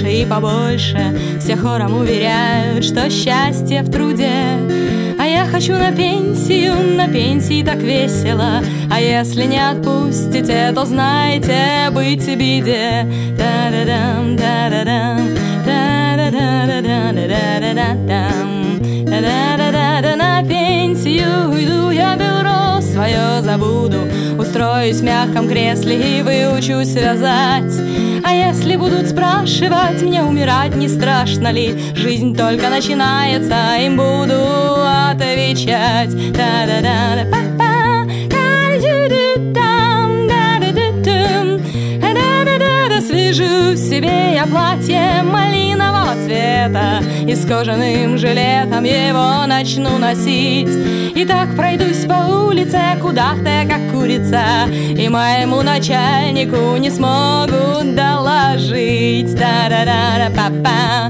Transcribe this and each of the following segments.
больше и побольше. Все хором уверяют, что счастье в труде. А я хочу на пенсии так весело. А если не отпустите, то знайте, быть в биде. Та-да-дам, та-да-дам, та-да-да-да-да-да-да-да-дам. Та-да-да-да-да. На пенсию уйду, я бюро свое забуду. Устроюсь в мягком кресле и выучусь вязать. А если будут спрашивать, мне умирать не страшно ли? Жизнь только начинается, им буду отвечать. Та-да-да-да-па-па, та-да-да-да-дам, да-да-да-дам. Да-да-да-да, свяжу себе я платье малинового цвета и с кожаным жилетом его начну носить. И так пройдусь по улице, кудахтая, как курица, и моему начальнику не смогут доложить. Та-да-да-да-па-па,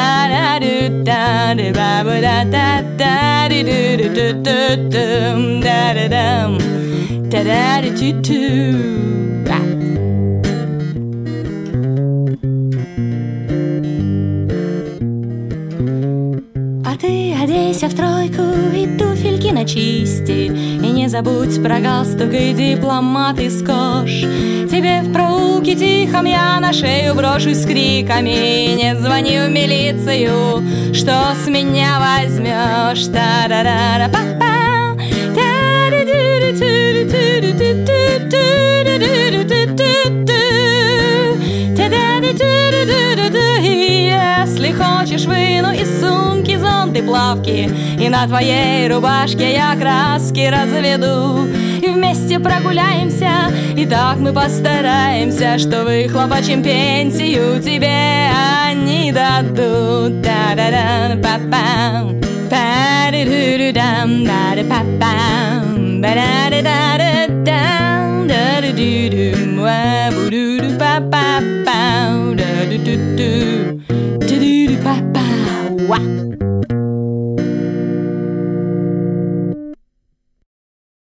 та-да-да-да-да-ба-да-да-да-ди-ду-ду-ду-ду-ду-дум, да-да-дам, та-да-ди-ту-ту. А ты оденься в тройку и туфельки начисти, и не забудь про галстук и дипломат из кож. Тебе в проулке тихом я на шею брошусь с криками: не звони в милицию, что с меня возьмешь. Та-да-да-да-па-па, если хочешь, выну из сумки зонт и плавки, и на твоей рубашке я краски разведу. И вместе прогуляемся, и так мы постараемся, что выхлопочем пенсию тебе они дадут. Та-да-да-па-пам, та-да-ду-ду-дам, да-да-па-пам, ба-да-да-да.